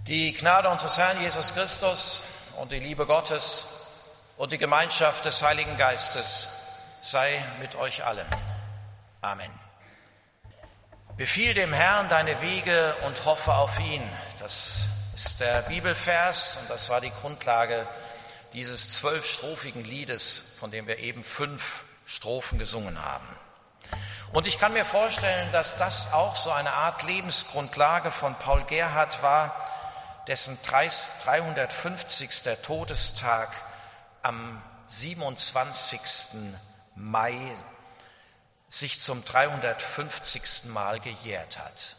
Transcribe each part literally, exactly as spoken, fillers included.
Die Gnade unseres Herrn Jesus Christus und die Liebe Gottes und die Gemeinschaft des Heiligen Geistes sei mit euch allen. Amen. Befiehl dem Herrn deine Wege und hoffe auf ihn. Das ist der Bibelvers und das war die Grundlage dieses zwölfstrophigen Liedes, von dem wir eben fünf Strophen gesungen haben. Und ich kann mir vorstellen, dass das auch so eine Art Lebensgrundlage von Paul Gerhardt war, dessen dreihundertfünfzigster Todestag am siebenundzwanzigsten Mai sich zum dreihundertfünfzigsten Mal gejährt hat.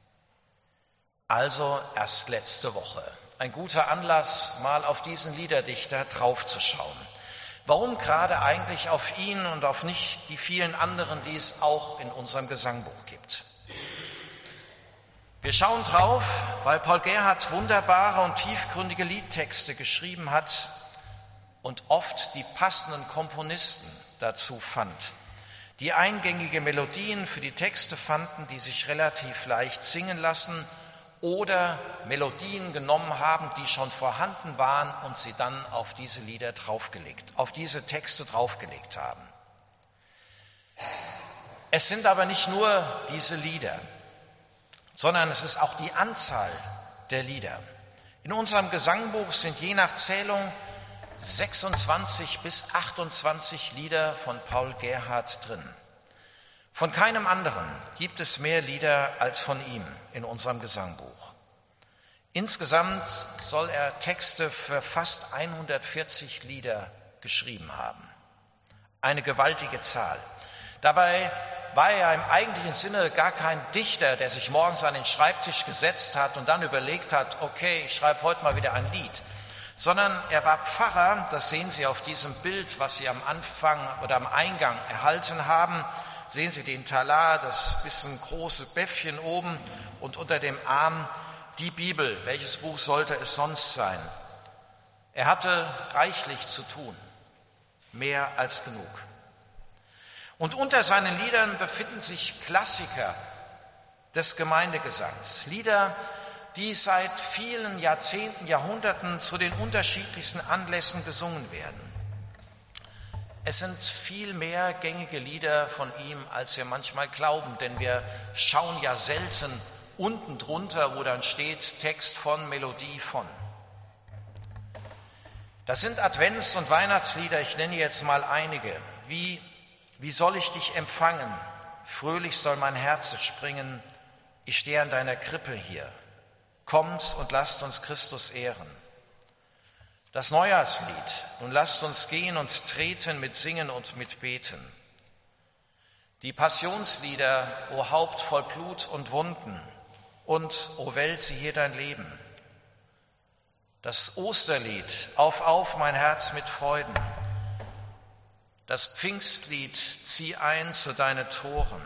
Also erst letzte Woche. Ein guter Anlass, mal auf diesen Liederdichter draufzuschauen. Warum gerade eigentlich auf ihn und auf nicht die vielen anderen, die es auch in unserem Gesangbuch gibt? Wir schauen drauf, weil Paul Gerhardt wunderbare und tiefgründige Liedtexte geschrieben hat und oft die passenden Komponisten dazu fand, die eingängige Melodien für die Texte fanden, die sich relativ leicht singen lassen oder Melodien genommen haben, die schon vorhanden waren und sie dann auf diese Lieder draufgelegt, auf diese Texte draufgelegt haben. Es sind aber nicht nur diese Lieder, sondern es ist auch die Anzahl der Lieder. In unserem Gesangbuch sind je nach Zählung sechsundzwanzig bis achtundzwanzig Lieder von Paul Gerhardt drin. Von keinem anderen gibt es mehr Lieder als von ihm in unserem Gesangbuch. Insgesamt soll er Texte für fast hundertvierzig Lieder geschrieben haben. Eine gewaltige Zahl. Dabei war er im eigentlichen Sinne gar kein Dichter, der sich morgens an den Schreibtisch gesetzt hat und dann überlegt hat, okay, ich schreibe heute mal wieder ein Lied. Sondern er war Pfarrer, das sehen Sie auf diesem Bild, was Sie am Anfang oder am Eingang erhalten haben. Sehen Sie den Talar, das bisschen große Bäffchen oben und unter dem Arm die Bibel. Welches Buch sollte es sonst sein? Er hatte reichlich zu tun, mehr als genug. Und unter seinen Liedern befinden sich Klassiker des Gemeindegesangs. Lieder, die seit vielen Jahrzehnten, Jahrhunderten zu den unterschiedlichsten Anlässen gesungen werden. Es sind viel mehr gängige Lieder von ihm, als wir manchmal glauben, denn wir schauen ja selten unten drunter, wo dann steht Text von, Melodie von. Das sind Advents- und Weihnachtslieder, ich nenne jetzt mal einige, wie Wie soll ich dich empfangen? Fröhlich soll mein Herz springen, ich stehe an deiner Krippe hier. Kommt und lasst uns Christus ehren. Das Neujahrslied, nun lasst uns gehen und treten mit Singen und mit Beten. Die Passionslieder, O Haupt voll Blut und Wunden, und O Welt, sieh hier dein Leben. Das Osterlied, Auf, auf, mein Herz mit Freuden. Das Pfingstlied, zieh ein zu deinen Toren.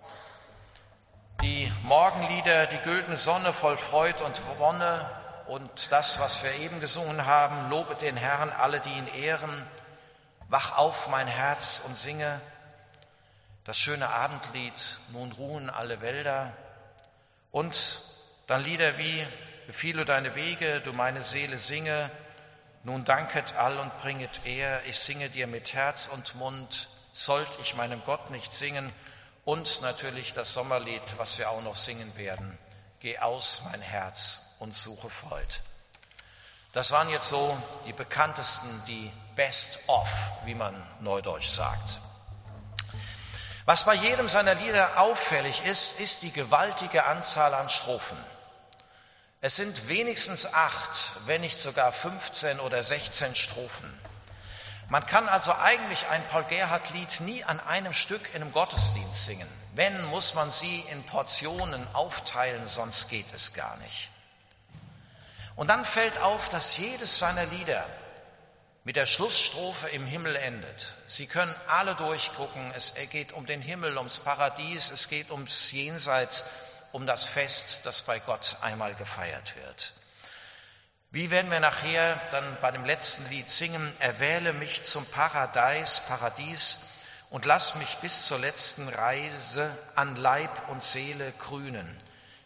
Die Morgenlieder, die güldene Sonne voll Freud und Wonne und das, was wir eben gesungen haben, lobet den Herrn, alle, die ihn ehren. Wach auf, mein Herz, und singe. Das schöne Abendlied, nun ruhen alle Wälder. Und dann Lieder wie, befiehle deine Wege, du meine Seele singe. Nun danket all und bringet Ehr, ich singe dir mit Herz und Mund, sollt ich meinem Gott nicht singen. Und natürlich das Sommerlied, was wir auch noch singen werden, geh aus, mein Herz, und suche Freud. Das waren jetzt so die bekanntesten, die Best of, wie man neudeutsch sagt. Was bei jedem seiner Lieder auffällig ist, ist die gewaltige Anzahl an Strophen. Es sind wenigstens acht, wenn nicht sogar fünfzehn oder sechzehn Strophen. Man kann also eigentlich ein Paul Gerhardt-Lied nie an einem Stück in einem Gottesdienst singen. Wenn, muss man sie in Portionen aufteilen, sonst geht es gar nicht. Und dann fällt auf, dass jedes seiner Lieder mit der Schlussstrophe im Himmel endet. Sie können alle durchgucken, es geht um den Himmel, ums Paradies, es geht ums Jenseits, um das Fest, das bei Gott einmal gefeiert wird. Wie werden wir nachher dann bei dem letzten Lied singen? Erwähle mich zum Paradies, Paradies und lass mich bis zur letzten Reise an Leib und Seele grünen.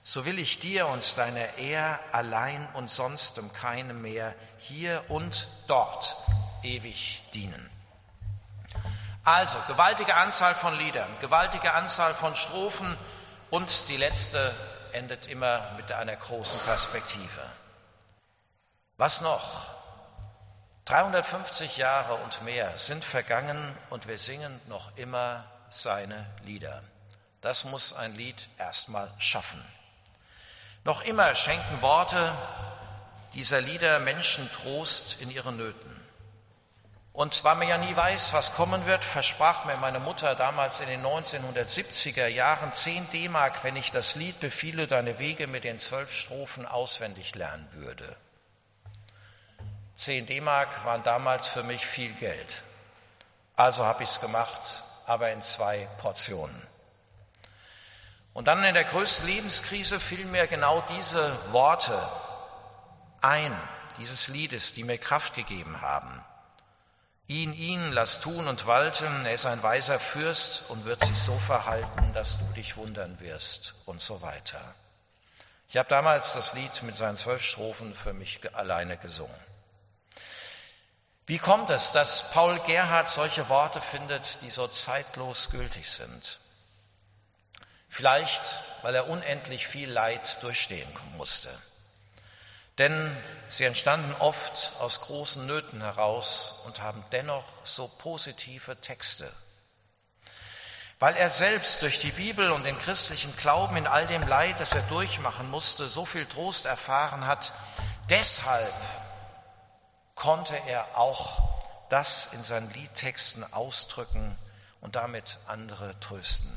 so will ich dir und deiner Ehr allein und sonst um keinem mehr hier und dort ewig dienen. Also, gewaltige Anzahl von Liedern, gewaltige Anzahl von Strophen und die letzte endet immer mit einer großen Perspektive. Was noch? dreihundertfünfzig Jahre und mehr sind vergangen und wir singen noch immer seine Lieder. Das muss ein Lied erstmal schaffen. Noch immer schenken Worte dieser Lieder Menschen Trost in ihren Nöten. Und weil man ja nie weiß, was kommen wird, versprach mir meine Mutter damals in den neunzehnhundertsiebziger Jahren zehn D-Mark, wenn ich das Lied Befiehle deine Wege mit den zwölf Strophen auswendig lernen würde. Zehn D-Mark waren damals für mich viel Geld. Also habe ich es gemacht, aber in zwei Portionen. Und dann in der größten Lebenskrise fielen mir genau diese Worte ein, dieses Liedes, die mir Kraft gegeben haben. Ihn, ihn, lass tun und walten, er ist ein weiser Fürst und wird sich so verhalten, dass du dich wundern wirst und so weiter. Ich habe damals das Lied mit seinen zwölf Strophen für mich alleine gesungen. Wie kommt es, dass Paul Gerhardt solche Worte findet, die so zeitlos gültig sind? Vielleicht, weil er unendlich viel Leid durchstehen musste. Denn sie entstanden oft aus großen Nöten heraus und haben dennoch so positive Texte. Weil er selbst durch die Bibel und den christlichen Glauben in all dem Leid, das er durchmachen musste, so viel Trost erfahren hat, deshalb konnte er auch das in seinen Liedtexten ausdrücken und damit andere trösten.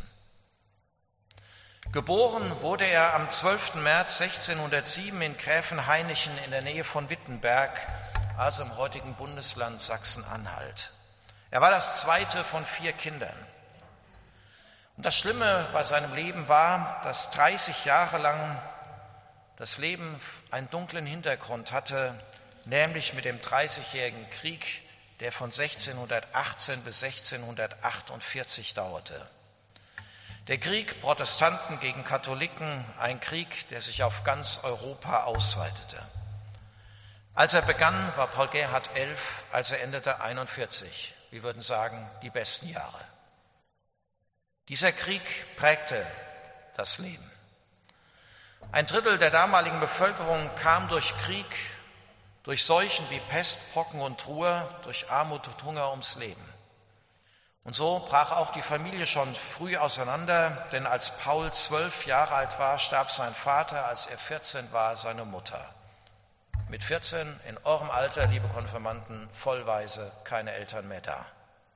Geboren wurde er am zwölften März sechzehnhundertsieben in Gräfenhainichen in der Nähe von Wittenberg, also im heutigen Bundesland Sachsen-Anhalt. Er war das zweite von vier Kindern. Und das Schlimme bei seinem Leben war, dass dreißig Jahre lang das Leben einen dunklen Hintergrund hatte, nämlich mit dem Dreißigjährigen Krieg, der von sechzehnhundertachtzehn bis sechzehnhundertachtundvierzig dauerte. Der Krieg Protestanten gegen Katholiken, ein Krieg, der sich auf ganz Europa ausweitete. Als er begann, war Paul Gerhardt elf, als er endete einundvierzig. Wir würden sagen, die besten Jahre. Dieser Krieg prägte das Leben. Ein Drittel der damaligen Bevölkerung kam durch Krieg, durch Seuchen wie Pest, Pocken und Ruhr, durch Armut und Hunger ums Leben. Und so brach auch die Familie schon früh auseinander, denn als Paul zwölf Jahre alt war, starb sein Vater, als er vierzehn war, seine Mutter. Mit vierzehn, in eurem Alter, liebe Konfirmanden, vollweise keine Eltern mehr da.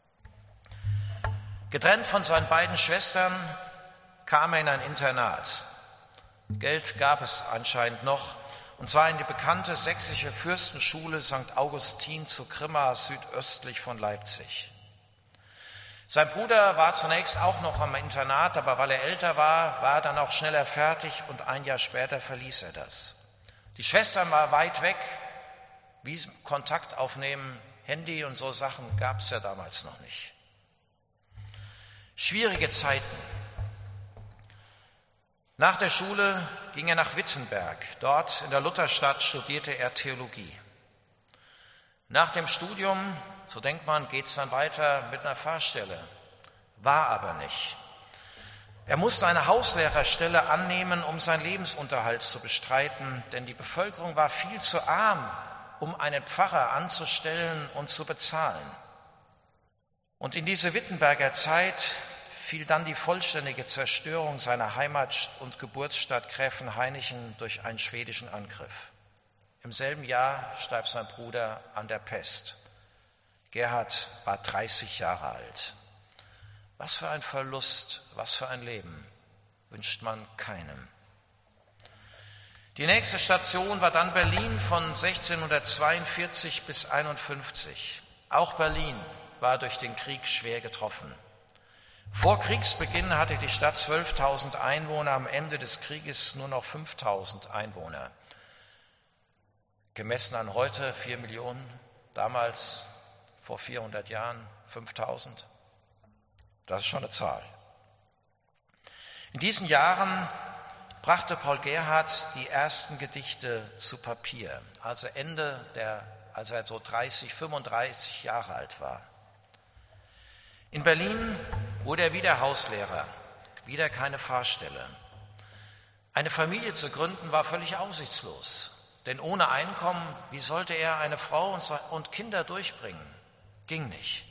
Getrennt von seinen beiden Schwestern kam er in ein Internat. Geld gab es anscheinend noch, und zwar in die bekannte sächsische Fürstenschule Sankt Augustin zu Grimma, südöstlich von Leipzig. Sein Bruder war zunächst auch noch am Internat, aber weil er älter war, war er dann auch schneller fertig und ein Jahr später verließ er das. Die Schwestern waren weit weg, wie Kontakt aufnehmen, Handy und so Sachen gab es ja damals noch nicht. Schwierige Zeiten. Nach der Schule ging er nach Wittenberg. Dort in der Lutherstadt studierte er Theologie. Nach dem Studium, so denkt man, geht es dann weiter mit einer Pfarrstelle. War aber nicht. Er musste eine Hauslehrerstelle annehmen, um seinen Lebensunterhalt zu bestreiten, denn die Bevölkerung war viel zu arm, um einen Pfarrer anzustellen und zu bezahlen. Und in diese Wittenberger Zeit fiel dann die vollständige Zerstörung seiner Heimat- und Geburtsstadt Gräfenhainichen durch einen schwedischen Angriff. Im selben Jahr starb sein Bruder an der Pest. Gerhard war dreißig Jahre alt. Was für ein Verlust, was für ein Leben wünscht man keinem. Die nächste Station war dann Berlin von sechzehnhundertzweiundvierzig bis einundfünfzig. Auch Berlin war durch den Krieg schwer getroffen. Vor Kriegsbeginn hatte die Stadt zwölftausend Einwohner, am Ende des Krieges nur noch fünftausend Einwohner. Gemessen an heute vier Millionen, damals vor vierhundert Jahren fünftausend. Das ist schon eine Zahl. In diesen Jahren brachte Paul Gerhardt die ersten Gedichte zu Papier, also Ende der, als er so dreißig, fünfunddreißig Jahre alt war. In Berlin wurde er wieder Hauslehrer, wieder keine Pfarrstelle. Eine Familie zu gründen war völlig aussichtslos, denn ohne Einkommen, wie sollte er eine Frau und Kinder durchbringen? Ging nicht.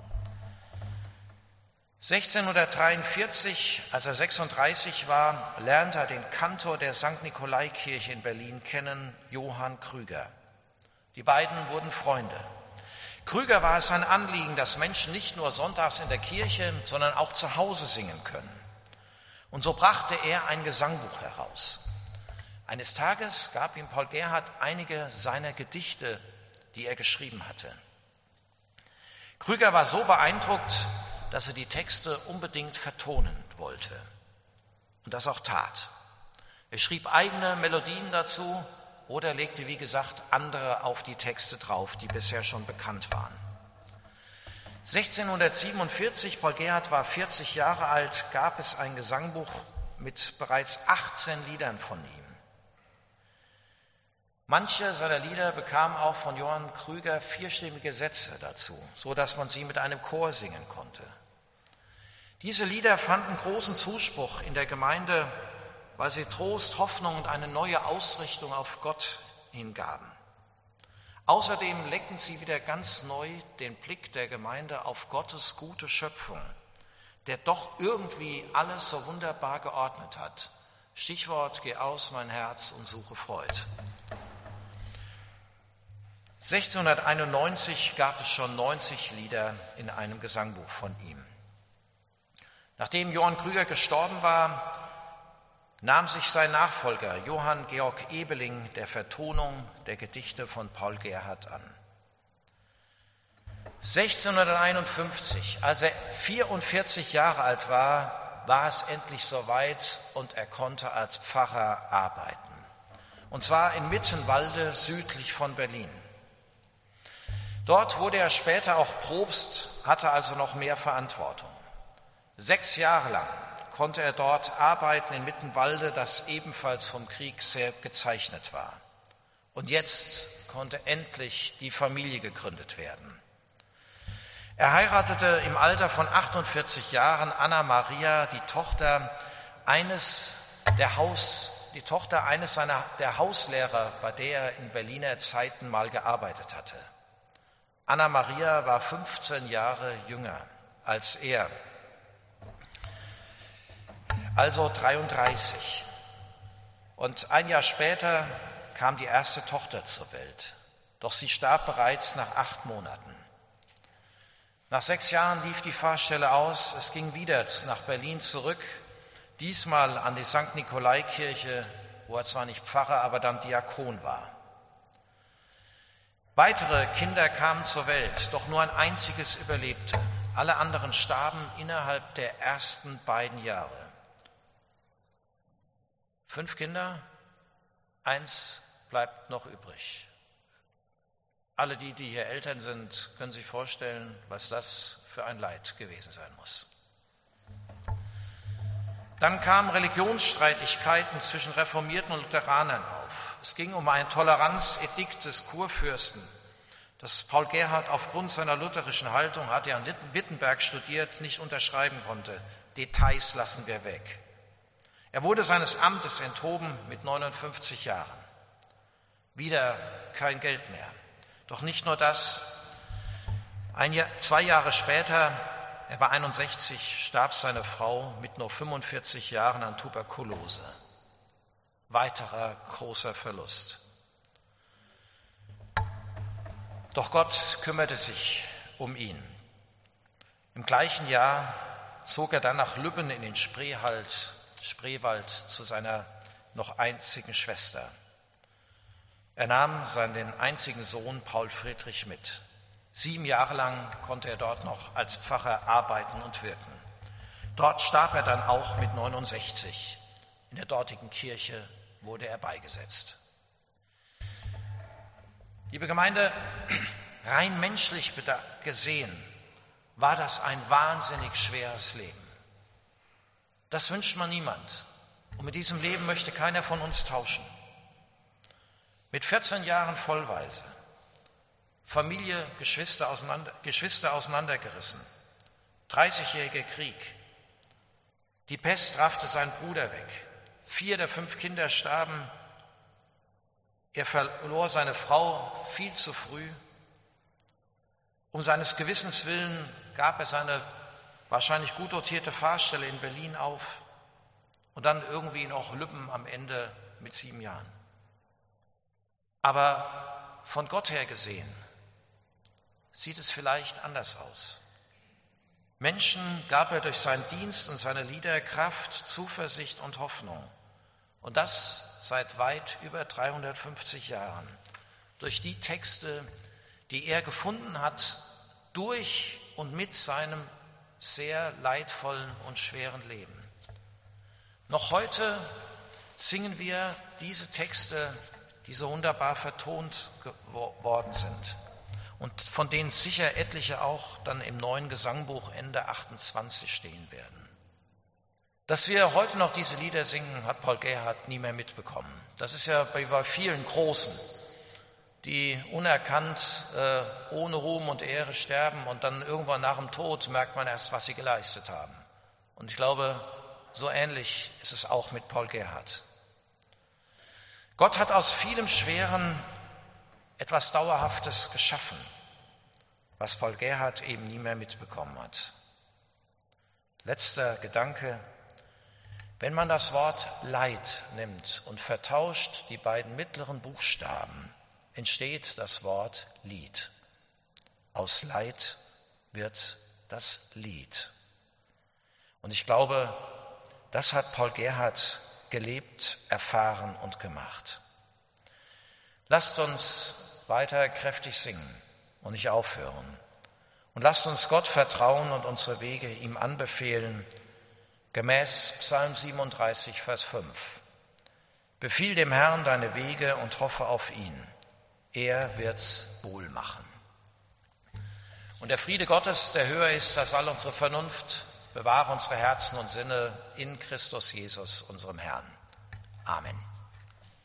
sechzehnhundertdreiundvierzig, als er sechsunddreißig war, lernte er den Kantor der Sankt Nikolaikirche in Berlin kennen, Johann Krüger. Die beiden wurden Freunde. Krüger war es ein Anliegen, dass Menschen nicht nur sonntags in der Kirche, sondern auch zu Hause singen können. Und so brachte er ein Gesangbuch heraus. Eines Tages gab ihm Paul Gerhardt einige seiner Gedichte, die er geschrieben hatte. Krüger war so beeindruckt, dass er die Texte unbedingt vertonen wollte und das auch tat. Er schrieb eigene Melodien dazu oder legte, wie gesagt, andere auf die Texte drauf, die bisher schon bekannt waren. sechzehnhundertsiebenundvierzig, Paul Gerhardt war vierzig Jahre alt, gab es ein Gesangbuch mit bereits achtzehn Liedern von ihm. Manche seiner Lieder bekamen auch von Johann Krüger vierstimmige Sätze dazu, so dass man sie mit einem Chor singen konnte. Diese Lieder fanden großen Zuspruch in der Gemeinde, weil sie Trost, Hoffnung und eine neue Ausrichtung auf Gott hingaben. Außerdem lenkten sie wieder ganz neu den Blick der Gemeinde auf Gottes gute Schöpfung, der doch irgendwie alles so wunderbar geordnet hat. Stichwort: Geh aus, mein Herz, und suche Freud. sechzehnhunderteinundneunzig gab es schon neunzig Lieder in einem Gesangbuch von ihm. Nachdem Johann Krüger gestorben war, nahm sich sein Nachfolger Johann Georg Ebeling der Vertonung der Gedichte von Paul Gerhardt an. sechzehnhunderteinundfünfzig, als er vierundvierzig Jahre alt war, war es endlich soweit und er konnte als Pfarrer arbeiten. Und zwar in Mittenwalde südlich von Berlin. Dort wurde er später auch Propst, hatte also noch mehr Verantwortung. Sechs Jahre lang konnte er dort arbeiten in Mittenwalde, das ebenfalls vom Krieg sehr gezeichnet war. Und jetzt konnte endlich die Familie gegründet werden. Er heiratete im Alter von achtundvierzig Jahren Anna Maria, die Tochter eines der Haus, die Tochter eines seiner der Hauslehrer, bei der er in Berliner Zeiten mal gearbeitet hatte. Anna Maria war fünfzehn Jahre jünger als er, also dreiunddreißig. Und ein Jahr später kam die erste Tochter zur Welt. Doch sie starb bereits nach acht Monaten. Nach sechs Jahren lief die Pfarrstelle aus. Es ging wieder nach Berlin zurück, diesmal an die Sankt Nikolaikirche, wo er zwar nicht Pfarrer, aber dann Diakon war. Weitere Kinder kamen zur Welt, doch nur ein einziges überlebte. Alle anderen starben innerhalb der ersten beiden Jahre. Fünf Kinder, eins bleibt noch übrig. Alle die, die hier Eltern sind, können sich vorstellen, was das für ein Leid gewesen sein muss. Dann kamen Religionsstreitigkeiten zwischen Reformierten und Lutheranern auf. Es ging um ein Toleranzedikt des Kurfürsten, das Paul Gerhardt aufgrund seiner lutherischen Haltung, hat er in Wittenberg studiert, nicht unterschreiben konnte. Details lassen wir weg. Er wurde seines Amtes enthoben mit neunundfünfzig Jahren. Wieder kein Geld mehr. Doch nicht nur das. Ein Jahr, zwei Jahre später, er war einundsechzig, starb seine Frau mit nur fünfundvierzig Jahren an Tuberkulose. Weiterer großer Verlust. Doch Gott kümmerte sich um ihn. Im gleichen Jahr zog er dann nach Lübben in den Spreewald, Spreewald zu seiner noch einzigen Schwester. Er nahm seinen einzigen Sohn Paul Friedrich mit. Sieben Jahre lang konnte er dort noch als Pfarrer arbeiten und wirken. Dort starb er dann auch mit neunundsechzig. In der dortigen Kirche wurde er beigesetzt. Liebe Gemeinde, rein menschlich gesehen war das ein wahnsinnig schweres Leben. Das wünscht man niemand. Und mit diesem Leben möchte keiner von uns tauschen. Mit vierzehn Jahren Vollweise, Familie, Geschwister, auseinander, Geschwister auseinandergerissen, dreißigjähriger Krieg, die Pest raffte seinen Bruder weg, vier der fünf Kinder starben, er verlor seine Frau viel zu früh, um seines Gewissens willen gab er seine wahrscheinlich gut dotierte Fahrstelle in Berlin auf und dann irgendwie noch Lübben am Ende mit sieben Jahren. Aber von Gott her gesehen sieht es vielleicht anders aus. Menschen gab er durch seinen Dienst und seine Lieder Kraft, Zuversicht und Hoffnung. Und das seit weit über dreihundertfünfzig Jahren. Durch die Texte, die er gefunden hat, durch und mit seinem sehr leidvollen und schweren Leben. Noch heute singen wir diese Texte, die so wunderbar vertont geworden sind und von denen sicher etliche auch dann im neuen Gesangbuch Ende achtundzwanzig stehen werden. Dass wir heute noch diese Lieder singen, hat Paul Gerhardt nie mehr mitbekommen. Das ist ja bei vielen Großen, die unerkannt äh, ohne Ruhm und Ehre sterben und dann irgendwann nach dem Tod merkt man erst, was sie geleistet haben. Und ich glaube, so ähnlich ist es auch mit Paul Gerhardt. Gott hat aus vielem Schweren etwas Dauerhaftes geschaffen, was Paul Gerhardt eben nie mehr mitbekommen hat. Letzter Gedanke: Wenn man das Wort Leid nimmt und vertauscht die beiden mittleren Buchstaben, entsteht das Wort Lied. Aus Leid wird das Lied. Und ich glaube, das hat Paul Gerhardt gelebt, erfahren und gemacht. Lasst uns weiter kräftig singen und nicht aufhören. Und lasst uns Gott vertrauen und unsere Wege ihm anbefehlen, gemäß Psalm siebenunddreißig, Vers fünf. Befiehl dem Herrn deine Wege und hoffe auf ihn. Er wird's wohl machen. Und der Friede Gottes, der höher ist als all unsere Vernunft, bewahre unsere Herzen und Sinne in Christus Jesus, unserem Herrn. Amen.